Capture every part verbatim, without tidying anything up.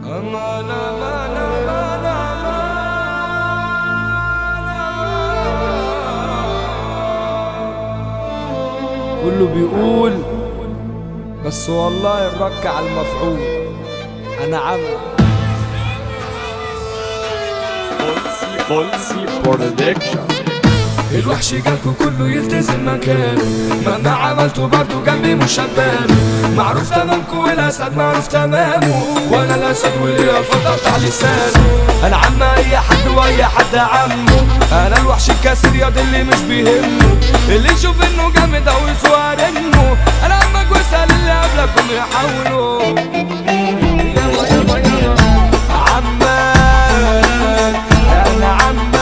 أمان أمان أمان أمان. كله بيقول بس والله الرك على المفعول. أنا عم بولسي برودكشن. الوحش جالكوا كله يلتزم مكانه، مهما عملتوا برضو جنبي مش هبان. معروف تمامكوا والاسد معروف تمامه، وانا الاسد وليا الفضل بتاع لسانه. انا عم اي حد واي حد عمه، انا الوحش الكاسر ياض اللي مش بيهمه، اللي يشوف انه جامد او يسوى رنه. انا عمك واسال اللي قبلكم يحاولوا. يلا يلا يلا عمك انا عمك،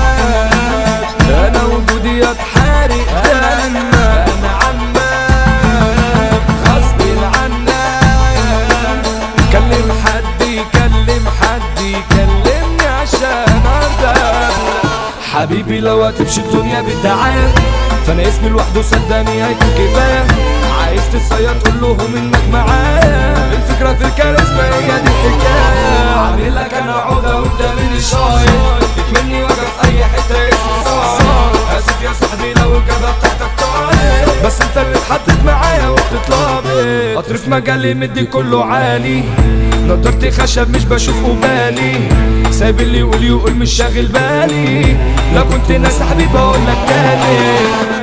انا وجودي اتحارق دم. انا عمك غصب عنك، كلم حد يكلم حد يكلمني عشان ارضى. حبيبي لو هتمشي الدنيا بالدعاية، فانا اسمي لوحده صدقني هيكون كفاية. عايز تصير تقول لهم انك معايا، الفكرة في الكاريزما هي دي الحكاية. عامل لك انا عقدة وانت من الشايط، مني واقف في اي حتة اسمي صاير. اسف يا صاحبي لو الجبهة بتاعتك طاير، بس انت اللي اتحطت معايا وبتطلبي. قطر في مجالي مدي كله عالي، نضارتي خشب مش بشوف قبالي. سايب اللي يقول يقول مش شاغل بالي، لو كنت ناس حبيبي اقول لك تاني.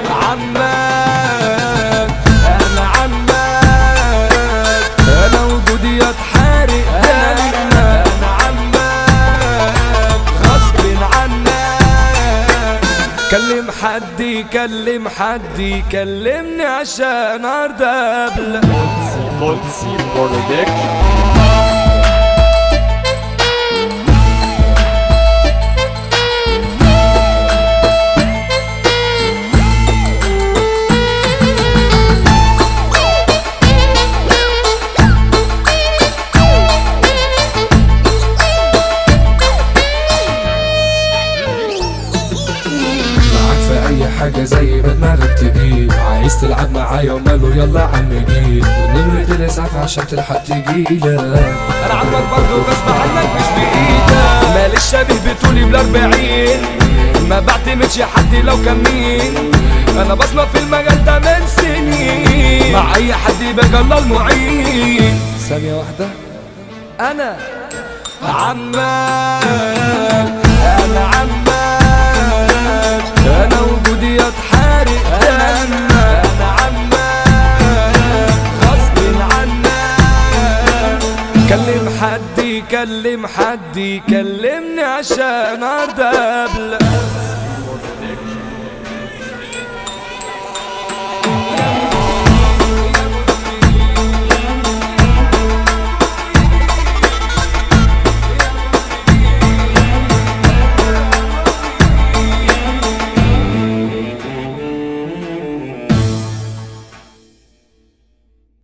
عمك انا عمك، انا وجودي اتحارق دم. انا عمك غصب عنك، كلم حد يكلم حد يكلمني عشان ارضى ابلغ. بولسي برودكشن. حاجة زي ما دماغك تجيب، عايز تلعب معايا وماله يلا عم جيب، ونمرة الاسعاف عشان تلحق تجيلك. انا عمك برضو غصب عنك مش بايدك، ماليش شبيه بطولي بالاربعين، ما بعتمدش حد لو كان مين. انا بصمة في المجال ده من سنين، مع اي حد يبقى الله المعين. ثانية واحدة انا عمك انا عمك، انا وجودي اتحارق دم. انا عمك غصب عنك، كلم حد يكلم حد يكلمني عشان ارضى ابلغ.